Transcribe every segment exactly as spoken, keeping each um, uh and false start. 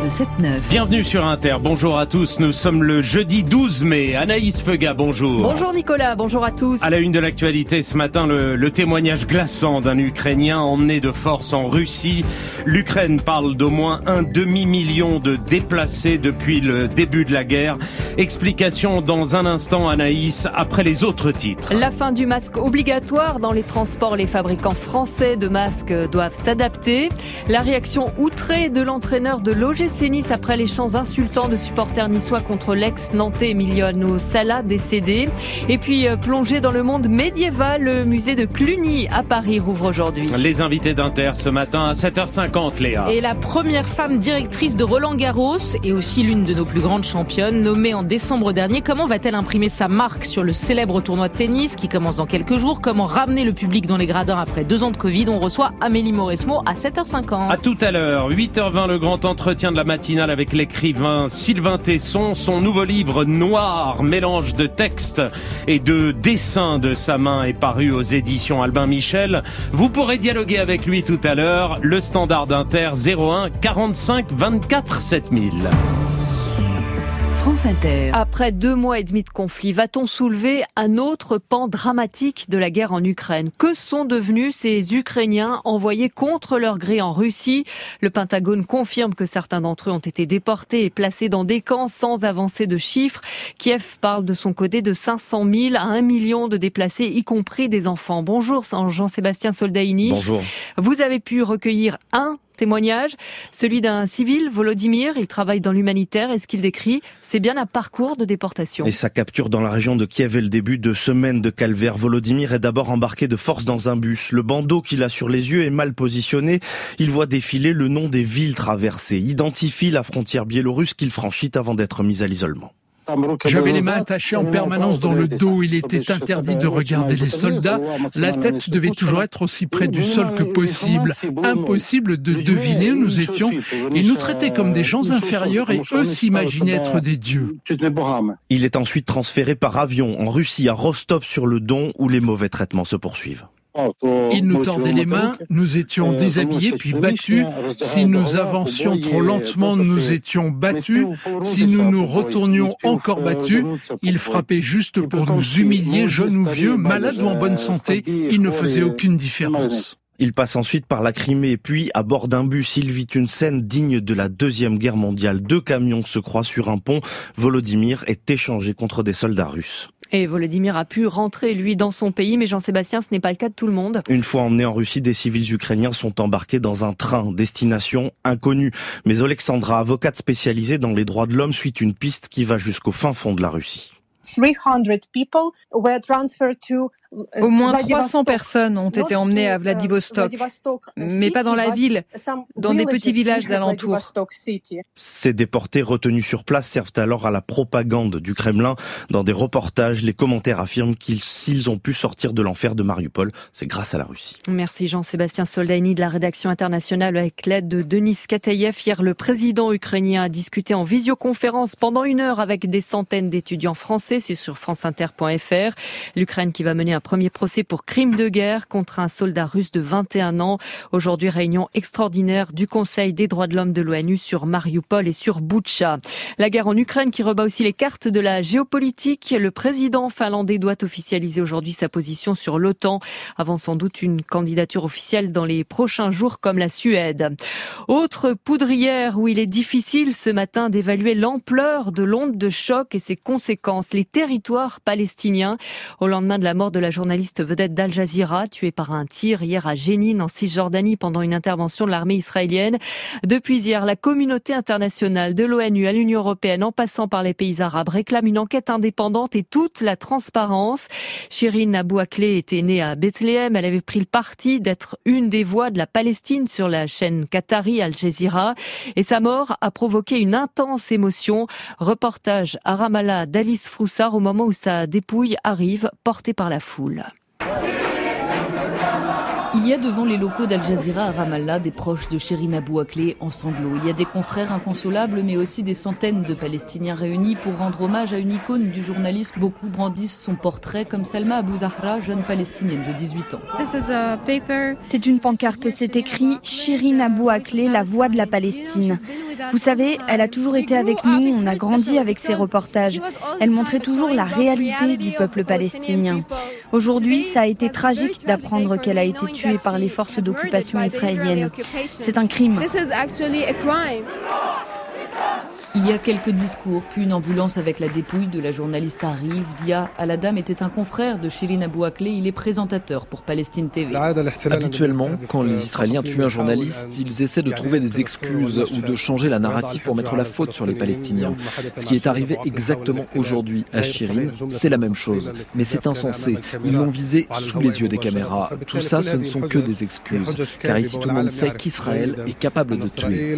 le sept neuf. Bienvenue sur Inter, bonjour à tous, nous sommes le jeudi douze mai. Anaïs Feuga, bonjour. Bonjour Nicolas, bonjour à tous. À la une de l'actualité ce matin, le, le témoignage glaçant d'un Ukrainien emmené de force en Russie. L'Ukraine parle d'au moins un demi-million de déplacés depuis le début de la guerre. Explication dans un instant, Anaïs, après les autres titres. La fin du masque obligatoire dans les transports, les fabricants français de masques doivent s'adapter. La réaction outrée de l'entraîneur de l'O G C Nice après les chants insultants de supporters niçois contre l'ex-nantais Emiliano Sala décédé. Et puis plongé dans le monde médiéval, le musée de Cluny à Paris rouvre aujourd'hui. Les invités d'Inter ce matin à sept heures cinquante, Léa. Et la première femme directrice de Roland-Garros et aussi l'une de nos plus grandes championnes, nommée en décembre dernier. Comment va-t-elle imprimer sa marque sur le célèbre tournoi de tennis qui commence dans quelques jours? Comment ramener le public dans les gradins après deux ans de Covid? On reçoit Amélie Mauresmo à sept heures cinquante. À tout à l'heure, huit heures vingt, le grand entretien de la matinale avec l'écrivain Sylvain Tesson. Son nouveau livre Noir, mélange de textes et de dessins de sa main, est paru aux éditions Albin Michel. Vous pourrez dialoguer avec lui tout à l'heure. Le standard d'Inter zéro un quarante-cinq vingt-quatre sept mille. France Inter. Après deux mois et demi de conflit, va-t-on soulever un autre pan dramatique de la guerre en Ukraine? Que sont devenus ces Ukrainiens envoyés contre leur gré en Russie? Le Pentagone confirme que certains d'entre eux ont été déportés et placés dans des camps sans avancer de chiffres. Kiev parle de son côté de cinq cent mille à un million de déplacés, y compris des enfants. Bonjour Jean-Sébastien Soldaini. Bonjour. Vous avez pu recueillir un témoignage, celui d'un civil, Volodymyr. Il travaille dans l'humanitaire et ce qu'il décrit, c'est bien un parcours de déportation. Et sa capture dans la région de Kiev est le début de semaines de calvaire. Volodymyr est d'abord embarqué de force dans un bus. Le bandeau qu'il a sur les yeux est mal positionné. Il voit défiler le nom des villes traversées, identifie la frontière biélorusse qu'il franchit avant d'être mis à l'isolement. J'avais les mains attachées en permanence dans le dos. Il était interdit de regarder les soldats. La tête devait toujours être aussi près du sol que possible. Impossible de deviner où nous étions. Ils nous traitaient comme des gens inférieurs et eux s'imaginaient être des dieux. Il est ensuite transféré par avion en Russie, à Rostov-sur-le-Don, où les mauvais traitements se poursuivent. Ils nous tordaient les mains, nous étions déshabillés puis battus. Si nous avancions trop lentement, nous étions battus. Si nous nous retournions, encore battus. Ils frappaient juste pour nous humilier, jeunes ou vieux, malades ou en bonne santé. Ils ne faisaient aucune différence. Il passe ensuite par la Crimée, puis à bord d'un bus, il vit une scène digne de la Deuxième Guerre mondiale. Deux camions se croisent sur un pont. Volodymyr est échangé contre des soldats russes. Et Volodymyr a pu rentrer, lui, dans son pays, mais Jean-Sébastien, ce n'est pas le cas de tout le monde. Une fois emmenés en Russie, des civils ukrainiens sont embarqués dans un train, destination inconnue. Mais Alexandra, avocate spécialisée dans les droits de l'homme, suit une piste qui va jusqu'au fin fond de la Russie. Au moins trois cents personnes ont été emmenées à Vladivostok, mais pas dans la ville, dans des petits villages d'alentour. Ces déportés retenus sur place servent alors à la propagande du Kremlin. Dans des reportages, les commentaires affirment qu'ils, s'ils ont pu sortir de l'enfer de Mariupol, c'est grâce à la Russie. Merci Jean-Sébastien Soldaini de la rédaction internationale avec l'aide de Denis Kataïev. Hier, le président ukrainien a discuté en visioconférence pendant une heure avec des centaines d'étudiants français. C'est sur franceinter point f r. L'Ukraine qui va mener un premier procès pour crime de guerre contre un soldat russe de vingt et un ans. Aujourd'hui, réunion extraordinaire du Conseil des droits de l'homme de l'ONU sur Mariupol et sur Boutcha. La guerre en Ukraine qui rebat aussi les cartes de la géopolitique. Le président finlandais doit officialiser aujourd'hui sa position sur l'OTAN, avant sans doute une candidature officielle dans les prochains jours comme la Suède. Autre poudrière où il est difficile ce matin d'évaluer l'ampleur de l'onde de choc et ses conséquences. Les territoires palestiniens au lendemain de la mort de la journaliste vedette d'Al Jazeera, tuée par un tir hier à Jénine en Cisjordanie pendant une intervention de l'armée israélienne. Depuis hier, la communauté internationale de l'ONU à l'Union européenne, en passant par les pays arabes, réclame une enquête indépendante et toute la transparence. Shirin Abu Akleh était née à Bethléem. Elle avait pris le parti d'être une des voix de la Palestine sur la chaîne qatari Al Jazeera. Et sa mort a provoqué une intense émotion. Reportage à Ramallah d'Alice Froussard au moment où sa dépouille arrive, portée par la foule. Il y a devant les locaux d'Al Jazeera à Ramallah des proches de Chérine Abou Akleh en sanglots. Il y a des confrères inconsolables, mais aussi des centaines de Palestiniens réunis pour rendre hommage à une icône du journalisme. Beaucoup brandissent son portrait, comme Salma Abou Zahra, jeune palestinienne de dix-huit ans. C'est une pancarte, c'est écrit « Chérine Abou Akleh, la voix de la Palestine ». Vous savez, elle a toujours été avec nous, on a grandi avec ses reportages. Elle montrait toujours la réalité du peuple palestinien. Aujourd'hui, ça a été tragique d'apprendre qu'elle a été tuée par les forces d'occupation israéliennes. C'est un crime. Il y a quelques discours, puis une ambulance avec la dépouille de la journaliste arrive. Dia Al-Adam était un confrère de Chérine Abou Akleh, il est présentateur pour Palestine T V. Habituellement, quand les Israéliens tuent un journaliste, ils essaient de trouver des excuses ou de changer la narrative pour mettre la faute sur les Palestiniens. Ce qui est arrivé exactement aujourd'hui à Chérine, c'est la même chose. Mais c'est insensé. Ils l'ont visé sous les yeux des caméras. Tout ça, ce ne sont que des excuses. Car ici, tout le monde sait qu'Israël est capable de tuer.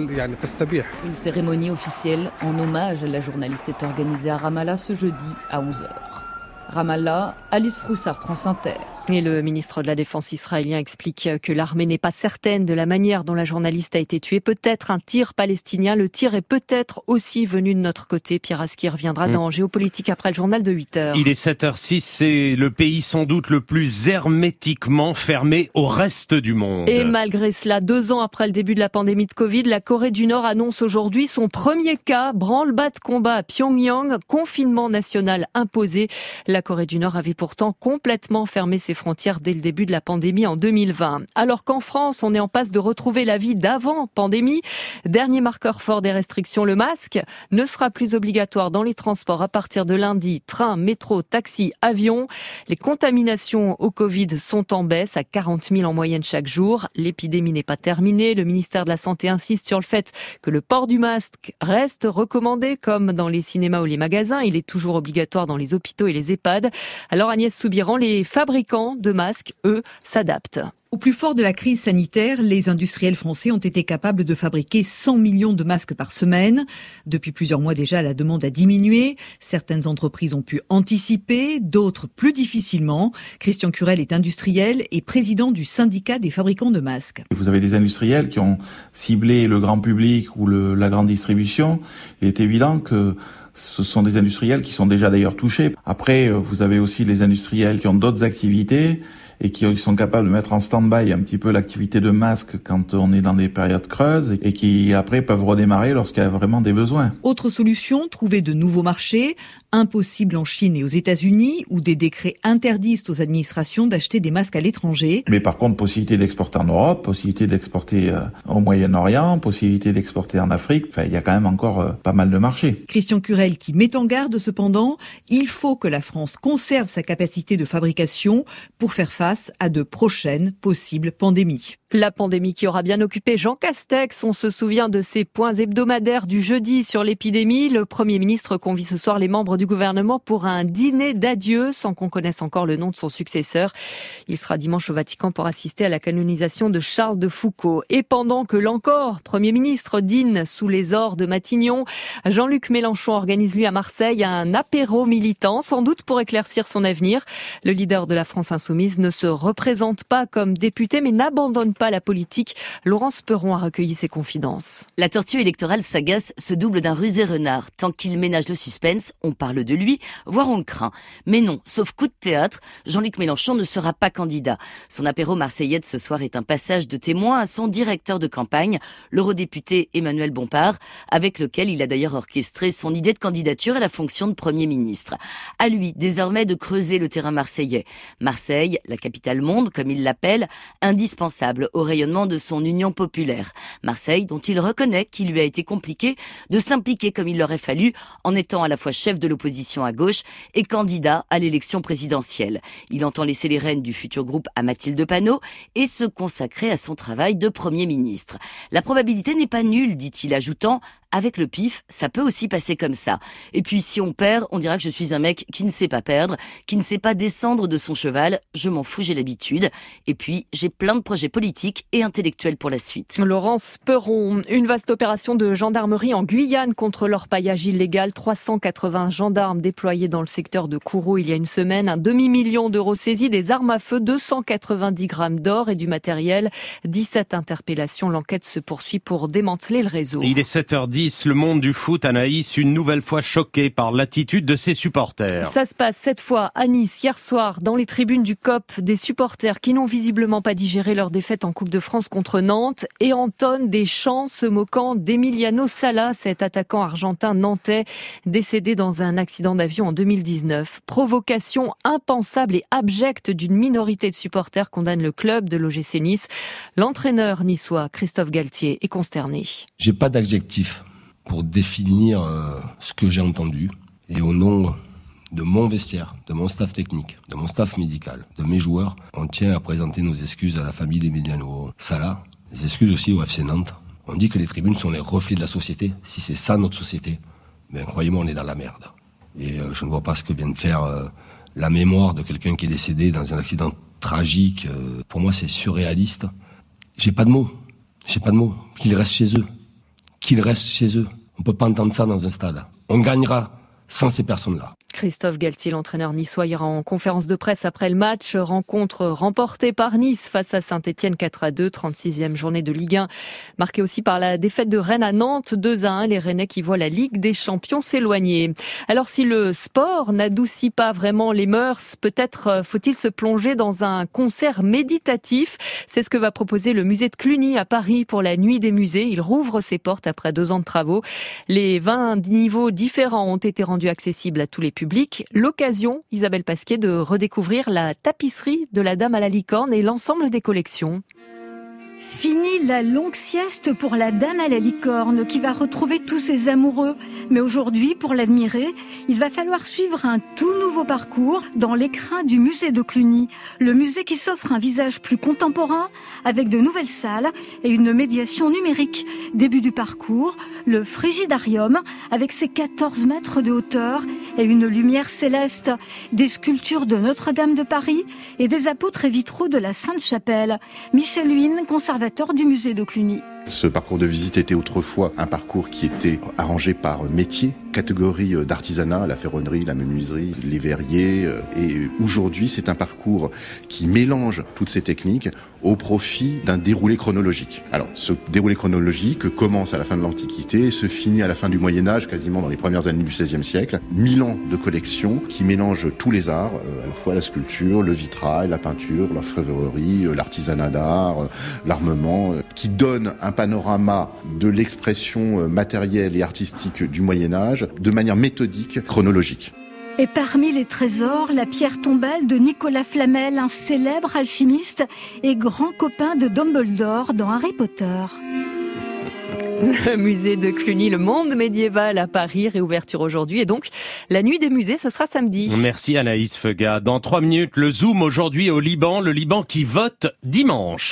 Une cérémonie officielle en hommage à la journaliste est organisée à Ramallah ce jeudi à onze heures. Ramallah, Alice Froussard, France Inter. Et le ministre de la Défense israélien explique que l'armée n'est pas certaine de la manière dont la journaliste a été tuée. Peut-être un tir palestinien. Le tir est peut-être aussi venu de notre côté. Pierre Aski reviendra mmh. dans Géopolitique après le journal de huit heures. Il est sept heures six. C'est le pays sans doute le plus hermétiquement fermé au reste du monde. Et malgré cela, deux ans après le début de la pandémie de Covid, la Corée du Nord annonce aujourd'hui son premier cas. Branle-bas de combat à Pyongyang. Confinement national imposé. La Corée du Nord avait pourtant complètement fermé ses frontières dès le début de la pandémie en deux mille vingt. Alors qu'en France, on est en passe de retrouver la vie d'avant pandémie. Dernier marqueur fort des restrictions, le masque ne sera plus obligatoire dans les transports à partir de lundi. Train, métro, taxi, avion. Les contaminations au Covid sont en baisse à quarante mille en moyenne chaque jour. L'épidémie n'est pas terminée. Le ministère de la Santé insiste sur le fait que le port du masque reste recommandé comme dans les cinémas ou les magasins. Il est toujours obligatoire dans les hôpitaux et les EHPAD. Alors Agnès Soubiran, les fabricants de masques, eux, s'adaptent. Au plus fort de la crise sanitaire, les industriels français ont été capables de fabriquer cent millions de masques par semaine. Depuis plusieurs mois déjà, la demande a diminué. Certaines entreprises ont pu anticiper, d'autres plus difficilement. Christian Curel est industriel et président du syndicat des fabricants de masques. Vous avez des industriels qui ont ciblé le grand public ou le, la grande distribution. Il est évident que ce sont des industriels qui sont déjà d'ailleurs touchés. Après, vous avez aussi les industriels qui ont d'autres activités et qui sont capables de mettre en stand-by un petit peu l'activité de masque quand on est dans des périodes creuses et qui après peuvent redémarrer lorsqu'il y a vraiment des besoins. Autre solution, trouver de nouveaux marchés. Impossible en Chine et aux États-Unis où des décrets interdisent aux administrations d'acheter des masques à l'étranger. Mais par contre, possibilité d'exporter en Europe, possibilité d'exporter euh, au Moyen-Orient, possibilité d'exporter en Afrique. Enfin, il y a quand même encore euh, pas mal de marchés. Christian Curel qui met en garde cependant, il faut que la France conserve sa capacité de fabrication pour faire face à de prochaines possibles pandémies. La pandémie qui aura bien occupé Jean Castex. On se souvient de ses points hebdomadaires du jeudi sur l'épidémie. Le Premier ministre convie ce soir les membres du gouvernement pour un dîner d'adieu sans qu'on connaisse encore le nom de son successeur. Il sera dimanche au Vatican pour assister à la canonisation de Charles de Foucauld. Et pendant que l'encore Premier ministre dîne sous les ors de Matignon, Jean-Luc Mélenchon organise lui à Marseille un apéro militant, sans doute pour éclaircir son avenir. Le leader de la France insoumise ne se représente pas comme député mais n'abandonne pas la politique. Laurence Perron a recueilli ses confidences. La tortue électorale sagace se double d'un rusé renard. Tant qu'il ménage le suspense, on parle de lui, voire on le craint. Mais non, sauf coup de théâtre, Jean-Luc Mélenchon ne sera pas candidat. Son apéro marseillais de ce soir est un passage de témoin à son directeur de campagne, l'eurodéputé Emmanuel Bompard, avec lequel il a d'ailleurs orchestré son idée de candidature à la fonction de Premier ministre. À lui, désormais, de creuser le terrain marseillais. Marseille, la capitale monde, comme il l'appelle, indispensable au rayonnement de son union populaire. Marseille, dont il reconnaît qu'il lui a été compliqué de s'impliquer comme il l'aurait fallu en étant à la fois chef de l'opposition à gauche et candidat à l'élection présidentielle. Il entend laisser les rênes du futur groupe à Mathilde Panot et se consacrer à son travail de Premier ministre. La probabilité n'est pas nulle, dit-il, ajoutant Avec le pif, ça peut aussi passer comme ça. Et puis si on perd, on dira que je suis un mec qui ne sait pas perdre, qui ne sait pas descendre de son cheval. Je m'en fous, j'ai l'habitude. Et puis, j'ai plein de projets politiques et intellectuels pour la suite. Laurence Perron, une vaste opération de gendarmerie en Guyane contre l'orpaillage illégal. trois cent quatre-vingts gendarmes déployés dans le secteur de Kourou il y a une semaine. Un demi-million d'euros saisis, des armes à feu, deux cent quatre-vingt-dix grammes d'or et du matériel. dix-sept interpellations. L'enquête se poursuit pour démanteler le réseau. Il est sept heures dix. Le monde du foot, Anaïs, une nouvelle fois choqué par l'attitude de ses supporters. Ça se passe cette fois à Nice hier soir dans les tribunes du C O P. Des supporters qui n'ont visiblement pas digéré leur défaite en Coupe de France contre Nantes et entonnent des chants se moquant d'Emiliano Sala, cet attaquant argentin nantais décédé dans un accident d'avion en deux mille dix-neuf. Provocation impensable et abjecte d'une minorité de supporters condamne le club de l'O G C Nice. L'entraîneur niçois Christophe Galtier est consterné. J'ai pas d'adjectif pour définir euh, ce que j'ai entendu et au nom de mon vestiaire, de mon staff technique, de mon staff médical, de mes joueurs, on tient à présenter nos excuses à la famille d'Emiliano Sala, les excuses aussi au F C Nantes. On dit que les tribunes sont les reflets de la société. Si c'est ça notre société, ben croyez-moi, on est dans la merde. Et euh, je ne vois pas ce que vient de faire euh, la mémoire de quelqu'un qui est décédé dans un accident tragique. Euh, pour moi, c'est surréaliste. J'ai pas de mots. J'ai pas de mots. Qu'ils restent chez eux. Qu'ils restent chez eux. On peut pas entendre ça dans un stade. On gagnera sans ces personnes-là. Christophe Galtier, l'entraîneur niçois, ira en conférence de presse après le match. Rencontre remportée par Nice face à Saint-Etienne quatre à deux, trente-sixième journée de Ligue un. Marquée aussi par la défaite de Rennes à Nantes deux à un. Les Rennais qui voient la Ligue des Champions s'éloigner. Alors si le sport n'adoucit pas vraiment les mœurs, peut-être faut-il se plonger dans un concert méditatif. C'est ce que va proposer le musée de Cluny à Paris pour la nuit des musées. Il rouvre ses portes après deux ans de travaux. Les vingt niveaux différents ont été rendus accessibles à tous les public. L'occasion, Isabelle Pasquier, de redécouvrir la tapisserie de la Dame à la licorne et l'ensemble des collections. Fini la longue sieste pour la Dame à la licorne qui va retrouver tous ses amoureux. Mais aujourd'hui, pour l'admirer, il va falloir suivre un tout nouveau parcours dans l'écrin du musée de Cluny. Le musée qui s'offre un visage plus contemporain avec de nouvelles salles et une médiation numérique. Début du parcours, le frigidarium avec ses quatorze mètres de hauteur et une lumière céleste. Des sculptures de Notre-Dame de Paris et des apôtres et vitraux de la Sainte-Chapelle. Michel Huynh, conservateur du musée de Cluny. Ce parcours de visite était autrefois un parcours qui était arrangé par métier, catégorie d'artisanat, la ferronnerie, la menuiserie, les verriers. Et aujourd'hui, c'est un parcours qui mélange toutes ces techniques au profit d'un déroulé chronologique. Alors, ce déroulé chronologique commence à la fin de l'Antiquité et se finit à la fin du Moyen-Âge, quasiment dans les premières années du seizième siècle. Mille ans de collection qui mélange tous les arts, à la fois la sculpture, le vitrail, la peinture, l'orfèvrerie, l'artisanat d'art, l'armement, qui donne un panorama de l'expression matérielle et artistique du Moyen-Âge de manière méthodique, chronologique. Et parmi les trésors, la pierre tombale de Nicolas Flamel, un célèbre alchimiste et grand copain de Dumbledore dans Harry Potter. Le musée de Cluny, le monde médiéval à Paris, réouverture aujourd'hui. Et donc, la nuit des musées, ce sera samedi. Merci Anaïs Feugat. Dans trois minutes, le Zoom aujourd'hui au Liban. Le Liban qui vote dimanche.